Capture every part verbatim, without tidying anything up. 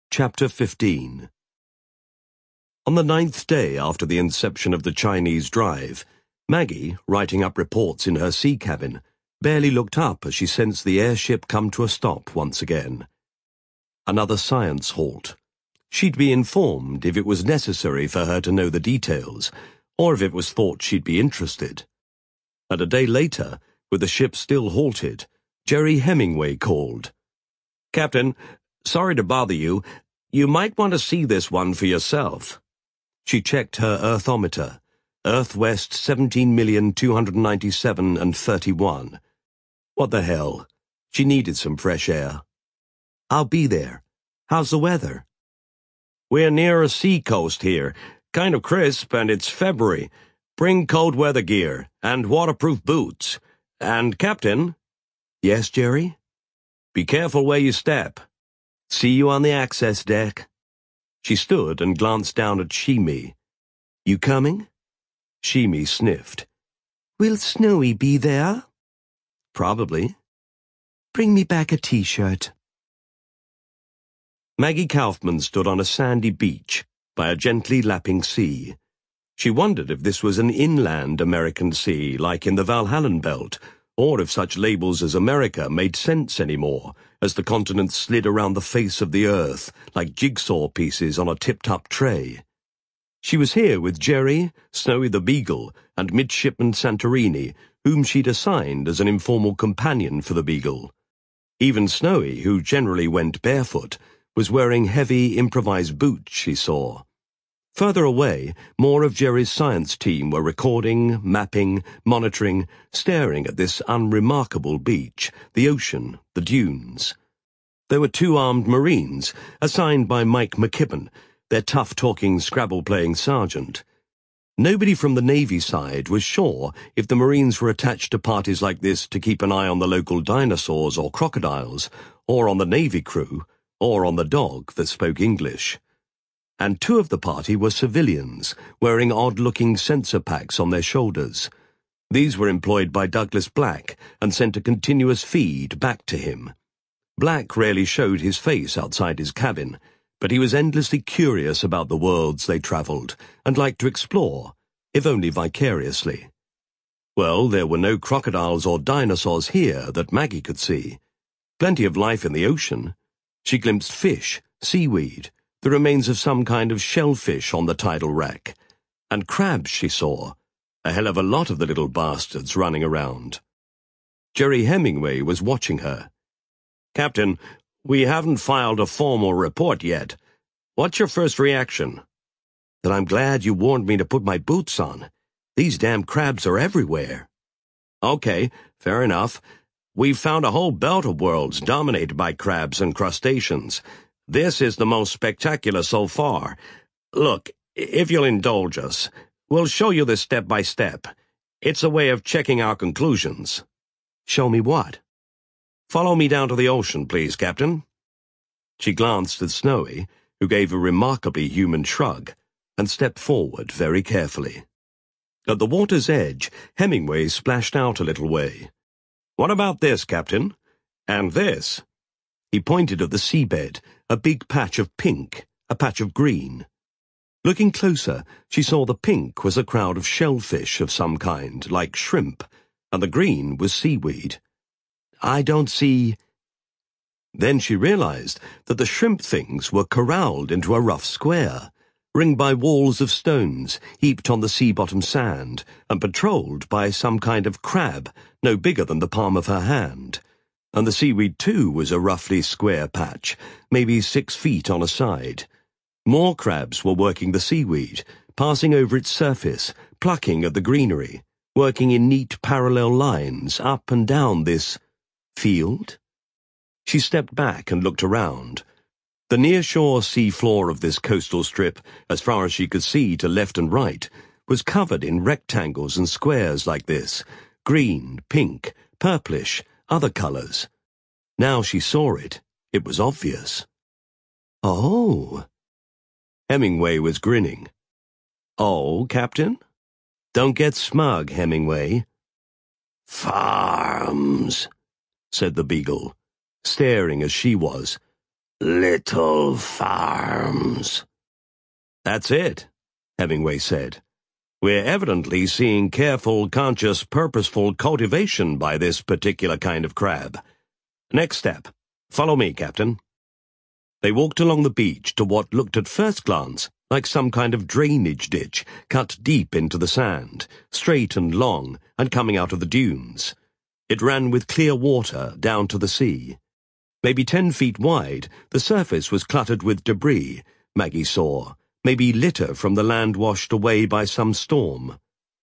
Chapter fifteen. On the ninth day after the inception of the Chinese drive, Maggie, writing up reports in her sea cabin, barely looked up as she sensed the airship come to a stop once again. Another science halt. She'd be informed if it was necessary for her to know the details, or if it was thought she'd be interested. And a day later, with the ship still halted, Jerry Hemingway called. "Captain, sorry to bother you. You might want to see this one for yourself." She checked her earthometer. Earth west seventeen million two hundred ninety-seven and thirty-one. What the hell? She needed some fresh air. "I'll be there. How's the weather?" "We're near a sea coast here. Kind of crisp, and it's February. Bring cold weather gear, and waterproof boots. And, Captain..." "Yes, Jerry?" "Be careful where you step." "See you on the access deck." She stood and glanced down at Shimi. "You coming?" Shimi sniffed. "Will Snowy be there?" "Probably." "Bring me back a t-shirt." Maggie Kaufman stood on a sandy beach by a gently lapping sea. She wondered if this was an inland American sea, like in the Valhallan Belt, or if such labels as America made sense anymore, as the continent slid around the face of the earth like jigsaw pieces on a tip-top tray. She was here with Jerry, Snowy the Beagle, and Midshipman Santorini, whom she'd assigned as an informal companion for the Beagle. Even Snowy, who generally went barefoot, was wearing heavy improvised boots, she saw. Further away, more of Jerry's science team were recording, mapping, monitoring, staring at this unremarkable beach, the ocean, the dunes. There were two armed Marines, assigned by Mike McKibben, their tough-talking, Scrabble-playing sergeant. Nobody from the Navy side was sure if the Marines were attached to parties like this to keep an eye on the local dinosaurs or crocodiles, or on the Navy crew, or on the dog that spoke English. And two of the party were civilians, wearing odd-looking sensor packs on their shoulders. These were employed by Douglas Black and sent a continuous feed back to him. Black rarely showed his face outside his cabin, but he was endlessly curious about the worlds they travelled and liked to explore, if only vicariously. Well, there were no crocodiles or dinosaurs here that Maggie could see. Plenty of life in the ocean. She glimpsed fish, seaweed, the remains of some kind of shellfish on the tidal rack, and crabs she saw, a hell of a lot of the little bastards running around. Jerry Hemingway was watching her. "Captain, we haven't filed a formal report yet. What's your first reaction?" "That I'm glad you warned me to put my boots on. These damn crabs are everywhere." "Okay, fair enough. We've found a whole belt of worlds dominated by crabs and crustaceans. This is the most spectacular so far. Look, if you'll indulge us, we'll show you this step by step. It's a way of checking our conclusions." "Show me what?" "Follow me down to the ocean, please, Captain." She glanced at Snowy, who gave a remarkably human shrug, and stepped forward very carefully. At the water's edge, Hemingway splashed out a little way. "What about this, Captain? And this?" He pointed at the seabed, a big patch of pink, a patch of green. Looking closer, she saw the pink was a crowd of shellfish of some kind, like shrimp, and the green was seaweed. "I don't see—" Then she realized that the shrimp things were corralled into a rough square, ringed by walls of stones heaped on the sea-bottom sand, and patrolled by some kind of crab no bigger than the palm of her hand. And the seaweed, too, was a roughly square patch, maybe six feet on a side. More crabs were working the seaweed, passing over its surface, plucking at the greenery, working in neat parallel lines up and down this field. She stepped back and looked around. The near-shore sea floor of this coastal strip, as far as she could see to left and right, was covered in rectangles and squares like this, green, pink, purplish, other colours. Now she saw it. It was obvious. "Oh." Hemingway was grinning. "Oh, Captain? Don't get smug, Hemingway." "Farms," said the Beagle, staring as she was. Little farms. That's it, Hemingway said. We're evidently seeing careful, conscious, purposeful cultivation by this particular kind of crab. Next step. Follow me, Captain. They walked along the beach to what looked at first glance like some kind of drainage ditch cut deep into the sand, straight and long, and coming out of the dunes. It ran with clear water down to the sea. Maybe ten feet wide, the surface was cluttered with debris, Maggie saw, maybe litter from the land washed away by some storm.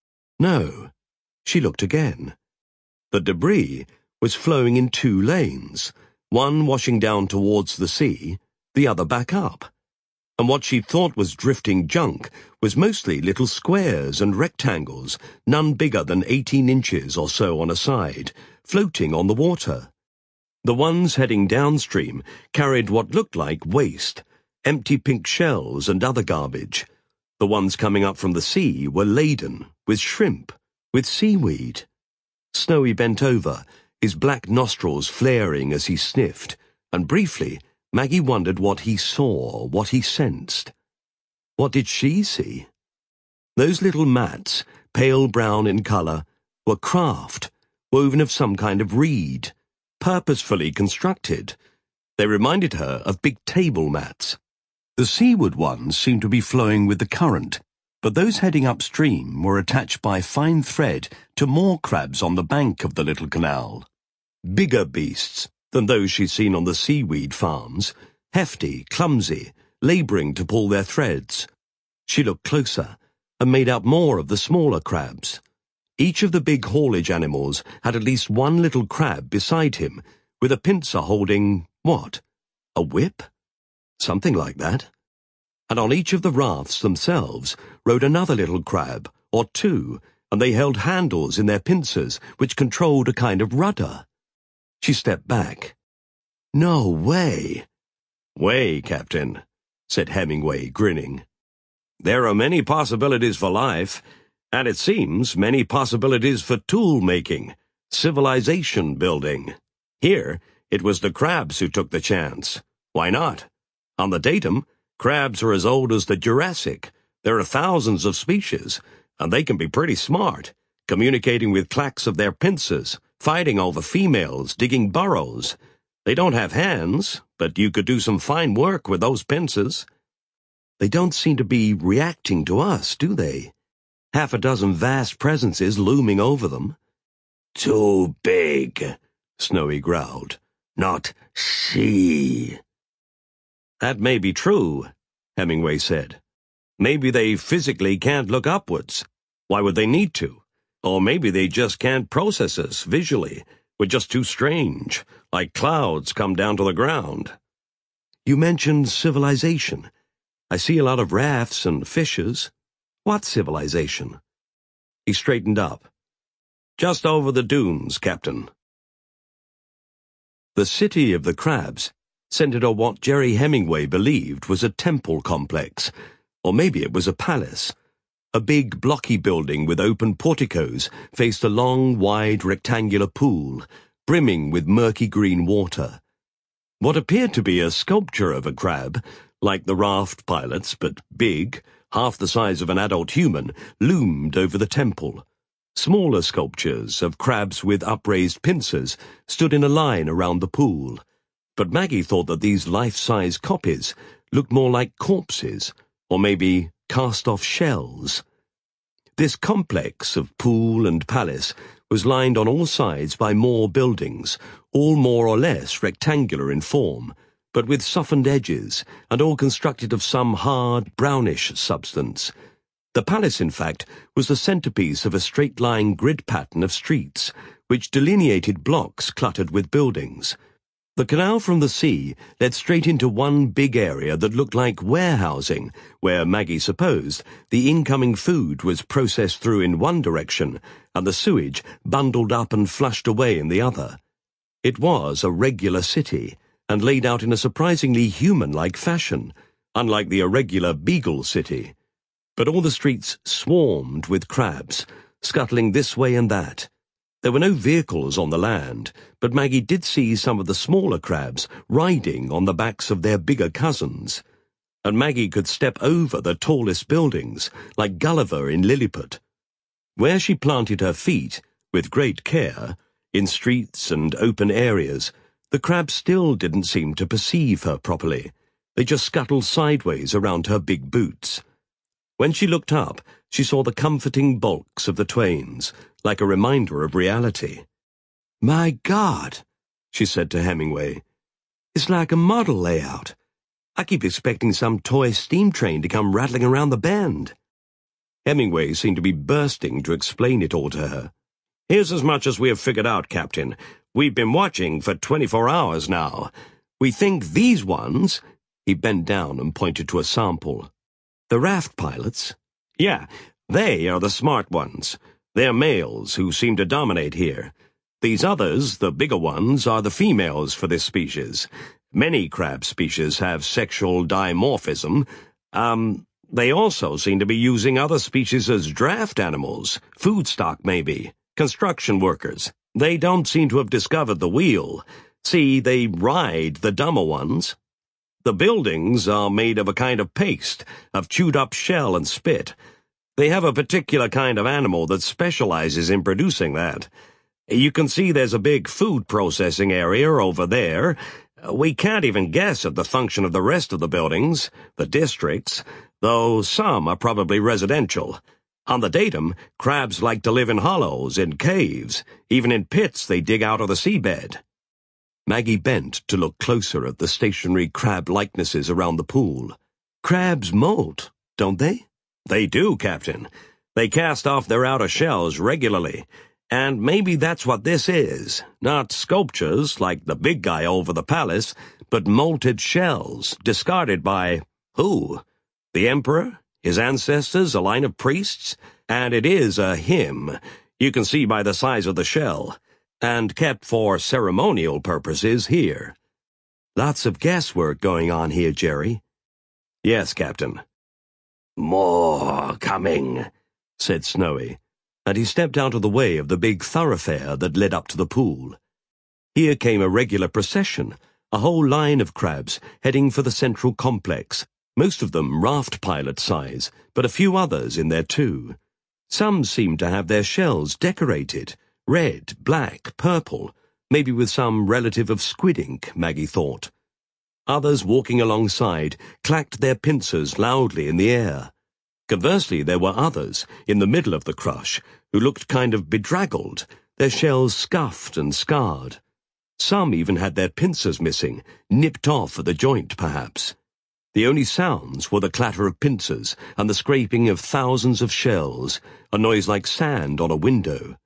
No, she looked again. The debris was flowing in two lanes, one washing down towards the sea, the other back up. And what she thought was drifting junk was mostly little squares and rectangles, none bigger than eighteen inches or so on a side, floating on the water. The ones heading downstream carried what looked like waste, empty pink shells and other garbage. The ones coming up from the sea were laden with shrimp, with seaweed. Snowy bent over, his black nostrils flaring as he sniffed, and briefly Maggie wondered what he saw, what he sensed. What did she see? Those little mats, pale brown in colour, were craft, woven of some kind of reed, purposefully constructed. They reminded her of big table mats. The seaward ones seemed to be flowing with the current, but those heading upstream were attached by fine thread to more crabs on the bank of the little canal. Bigger beasts than those she'd seen on the seaweed farms, hefty, clumsy, labouring to pull their threads. She looked closer and made out more of the smaller crabs. Each of the big haulage animals had at least one little crab beside him, with a pincer holding, what? A whip? Something like that. And on each of the rafts themselves rode another little crab, or two, and they held handles in their pincers which controlled a kind of rudder. She stepped back. No way. Way, Captain, said Hemingway, grinning. There are many possibilities for life, and it seems many possibilities for tool-making, civilization building. Here, it was the crabs who took the chance. Why not? On the datum, crabs are as old as the Jurassic. There are thousands of species, and they can be pretty smart, communicating with clacks of their pincers, fighting over females, digging burrows. They don't have hands, but you could do some fine work with those pincers. They don't seem to be reacting to us, do they? Half a dozen vast presences looming over them. Too big, Snowy growled. Not she. That may be true, Hemingway said. Maybe they physically can't look upwards. Why would they need to? Or maybe they just can't process us visually. We're just too strange, like clouds come down to the ground. You mentioned civilization. I see a lot of rafts and fishes. What civilization? He straightened up. Just over the dunes, Captain. The city of the crabs centered on what Jerry Hemingway believed was a temple complex, or maybe it was a palace. A big, blocky building with open porticos faced a long, wide, rectangular pool, brimming with murky green water. What appeared to be a sculpture of a crab, like the raft pilots, but big, half the size of an adult human, loomed over the temple. Smaller sculptures of crabs with upraised pincers stood in a line around the pool, but Maggie thought that these life-size copies looked more like corpses, or maybe cast-off shells. This complex of pool and palace was lined on all sides by more buildings, all more or less rectangular in form, but with softened edges, and all constructed of some hard, brownish substance. The palace, in fact, was the centerpiece of a straight-line grid pattern of streets, which delineated blocks cluttered with buildings. The canal from the sea led straight into one big area that looked like warehousing, where Maggie supposed the incoming food was processed through in one direction and the sewage bundled up and flushed away in the other. It was a regular city, and laid out in a surprisingly human-like fashion, unlike the irregular Beagle City. But all the streets swarmed with crabs, scuttling this way and that. There were no vehicles on the land, but Maggie did see some of the smaller crabs riding on the backs of their bigger cousins. And Maggie could step over the tallest buildings, like Gulliver in Lilliput. Where she planted her feet, with great care, in streets and open areas, the crabs still didn't seem to perceive her properly. They just scuttled sideways around her big boots. When she looked up, she saw the comforting bulks of the twains, like a reminder of reality. "My God," she said to Hemingway. "It's like a model layout. I keep expecting some toy steam train to come rattling around the bend." Hemingway seemed to be bursting to explain it all to her. "Here's as much as we have figured out, Captain. We've been watching for twenty-four hours now. We think these ones—" He bent down and pointed to a sample. "The raft pilots?" "Yeah, they are the smart ones. They're males who seem to dominate here. These others, the bigger ones, are the females for this species. Many crab species have sexual dimorphism. Um, they also seem to be using other species as draft animals, food stock maybe, construction workers. They don't seem to have discovered the wheel. See, they ride the dumber ones. The buildings are made of a kind of paste, of chewed-up shell and spit. They have a particular kind of animal that specializes in producing that. You can see there's a big food processing area over there. We can't even guess at the function of the rest of the buildings, the districts, though some are probably residential. On the datum, crabs like to live in hollows, in caves, even in pits they dig out of the seabed. Maggie bent to look closer at the stationary crab likenesses around the pool. "Crabs molt, don't they?" "They do, Captain. They cast off their outer shells regularly. And maybe that's what this is. Not sculptures, like the big guy over the palace, but molted shells, discarded by... who? The Emperor? His ancestors? A line of priests? And it is a him. You can see by the size of the shell. And kept for ceremonial purposes here." "Lots of guesswork going on here, Jerry." "Yes, Captain." "More coming," said Snowy, and he stepped out of the way of the big thoroughfare that led up to the pool. Here came a regular procession, a whole line of crabs heading for the central complex, most of them raft pilot size, but a few others in there too. Some seemed to have their shells decorated, red, black, purple, maybe with some relative of squid ink, Maggie thought. Others walking alongside clacked their pincers loudly in the air. Conversely, there were others, in the middle of the crush, who looked kind of bedraggled, their shells scuffed and scarred. Some even had their pincers missing, nipped off at the joint, perhaps. The only sounds were the clatter of pincers and the scraping of thousands of shells, a noise like sand on a window.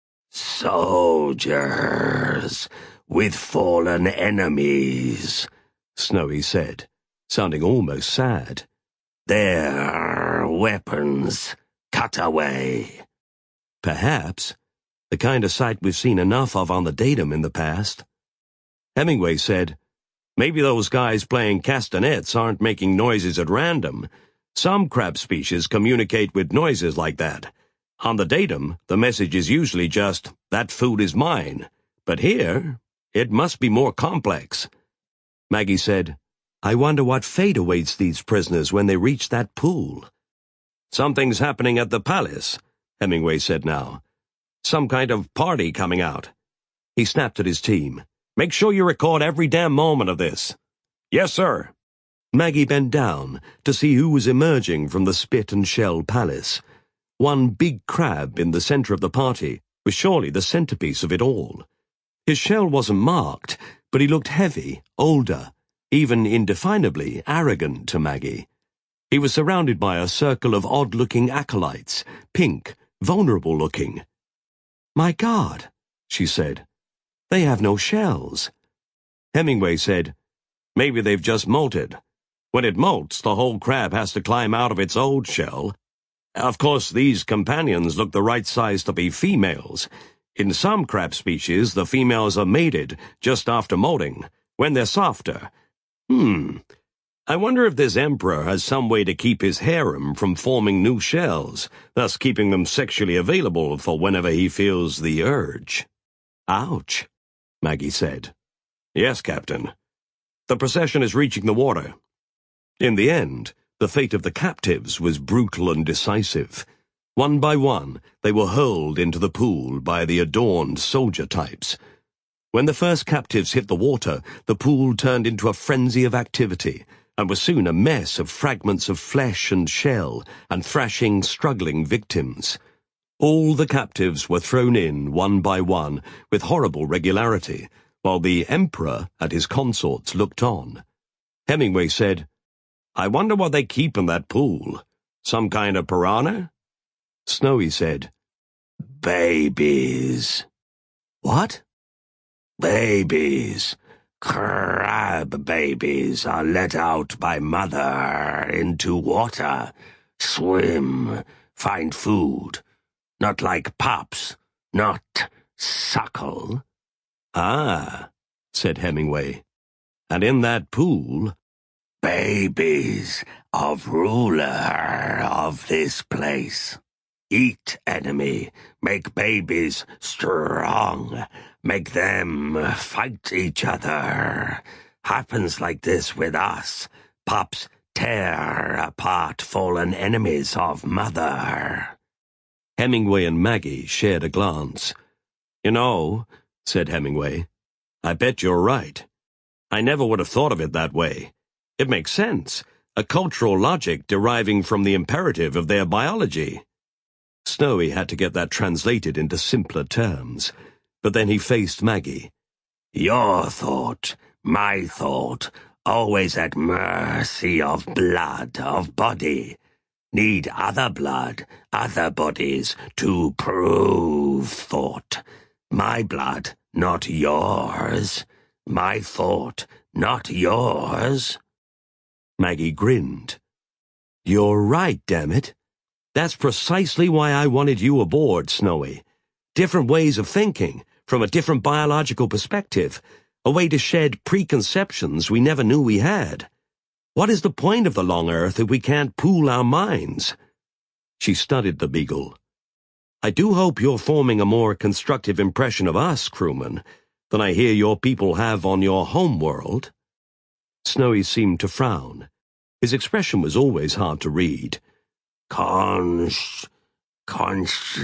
"Soldiers with fallen enemies," Snowy said, sounding almost sad. "Their weapons cut away." Perhaps. The kind of sight we've seen enough of on the datum in the past. Hemingway said, "Maybe those guys playing castanets aren't making noises at random. Some crab species communicate with noises like that. On the datum, the message is usually just, 'That food is mine.' But here, it must be more complex." Maggie said, "I wonder what fate awaits these prisoners when they reach that pool." "Something's happening at the palace," Hemingway said now. "Some kind of party coming out." He snapped at his team. "Make sure you record every damn moment of this." "Yes, sir." Maggie bent down to see who was emerging from the spit and shell palace. One big crab in the center of the party was surely the centerpiece of it all. His shell wasn't marked, but he looked heavy, older, even indefinably arrogant to Maggie. He was surrounded by a circle of odd-looking acolytes, pink, vulnerable-looking. "My God," she said, "they have no shells." Hemingway said, "Maybe they've just molted. When it molts, the whole crab has to climb out of its old shell. Of course, these companions look the right size to be females. In some crab species, the females are mated just after molting, when they're softer. Hmm, I wonder if this emperor has some way to keep his harem from forming new shells, thus keeping them sexually available for whenever he feels the urge. Ouch, Maggie said. Yes, Captain. The procession is reaching the water. In the end, the fate of the captives was brutal and decisive. One by one, they were hurled into the pool by the adorned soldier types. When the first captives hit the water, the pool turned into a frenzy of activity, and was soon a mess of fragments of flesh and shell and thrashing, struggling victims. All the captives were thrown in one by one with horrible regularity, while the emperor and his consorts looked on. Hemingway said, "I wonder what they keep in that pool. Some kind of piranha?" Snowy said, "Babies." "What?" "Babies. Crab babies are let out by mother into water, swim, find food. Not like pups, not suckle." "Ah," said Hemingway. "And in that pool—" "Babies of ruler of this place. Eat enemy, make babies strong, make them fight each other. Happens like this with us. Pups tear apart fallen enemies of mother." Hemingway and Maggie shared a glance. "You know," said Hemingway, "I bet you're right. I never would have thought of it that way. It makes sense, a cultural logic deriving from the imperative of their biology." Snowy had to get that translated into simpler terms, but then he faced Maggie. "Your thought, my thought, always at mercy of blood, of body. Need other blood, other bodies to prove thought. My blood, not yours. My thought, not yours." Maggie grinned. "You're right, damn it. That's precisely why I wanted you aboard, Snowy. Different ways of thinking, from a different biological perspective, a way to shed preconceptions we never knew we had. What is the point of the long earth if we can't pool our minds?" She studied the beagle. "I do hope you're forming a more constructive impression of us, crewman, than I hear your people have on your home world." Snowy seemed to frown. His expression was always hard to read. Conch... Conch...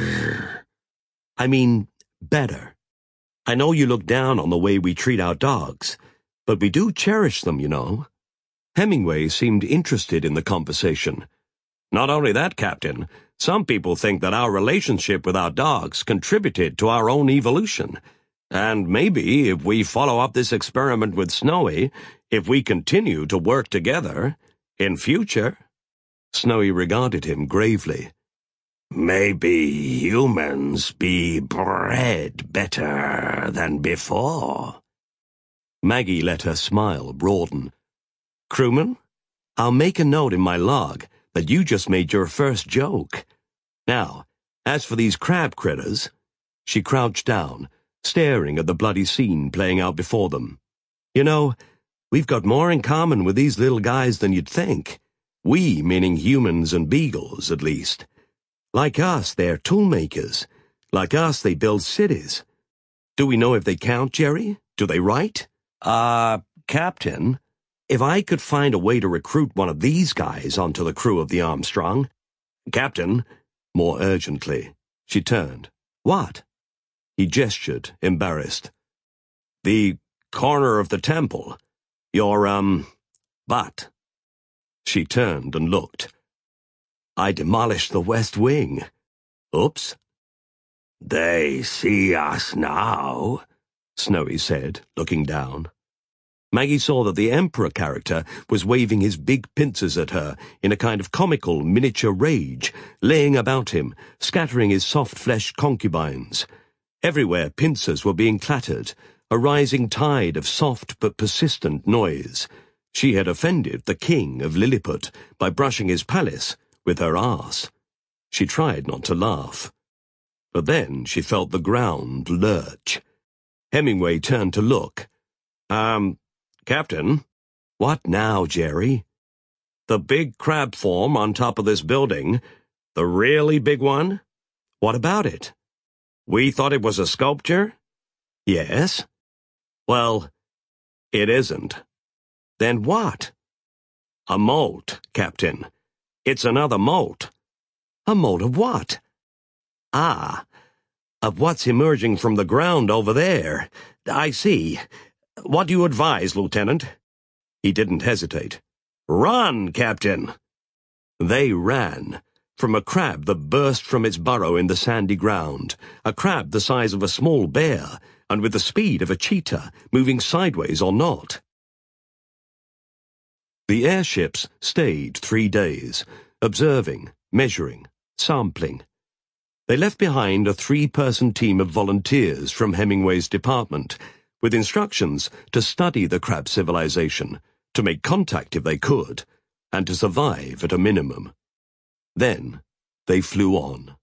I mean, better. I know you look down on the way we treat our dogs, but we do cherish them, you know." Hemingway seemed interested in the conversation. "Not only that, Captain, some people think that our relationship with our dogs contributed to our own evolution. And maybe, if we follow up this experiment with Snowy, if we continue to work together, in future—" Snowy regarded him gravely. "Maybe humans be bred better than before." Maggie let her smile broaden. "Crewman, I'll make a note in my log that you just made your first joke. Now, as for these crab critters—" She crouched down, staring at the bloody scene playing out before them. "You know, we've got more in common with these little guys than you'd think. We, meaning humans and beagles, at least. Like us, they're toolmakers. Like us, they build cities. Do we know if they count, Jerry? Do they write? Uh, Captain, if I could find a way to recruit one of these guys onto the crew of the Armstrong—" "Captain," more urgently. She turned. "What?" He gestured, embarrassed. "The corner of the temple. Your, um, butt." She turned and looked. "I demolished the West Wing. Oops." "They see us now," Snowy said, looking down. Maggie saw that the Emperor character was waving his big pincers at her in a kind of comical miniature rage, laying about him, scattering his soft-fleshed concubines. Everywhere pincers were being clattered, a rising tide of soft but persistent noise. She had offended the king of Lilliput by brushing his palace with her arse. She tried not to laugh. But then she felt the ground lurch. Hemingway turned to look. Um, Captain? What now, Jerry? The big crab form on top of this building, the really big one? What about it? We thought it was a sculpture? Yes. Well, it isn't. Then what? A moult, Captain. It's another moult. A moult of what? Ah, of what's emerging from the ground over there. I see. What do you advise, Lieutenant? He didn't hesitate. Run, Captain! They ran. From a crab that burst from its burrow in the sandy ground, a crab the size of a small bear, and with the speed of a cheetah, moving sideways or not. The airships stayed three days, observing, measuring, sampling. They left behind a three-person team of volunteers from Hemingway's department, with instructions to study the crab civilization, to make contact if they could, and to survive at a minimum. Then they flew on.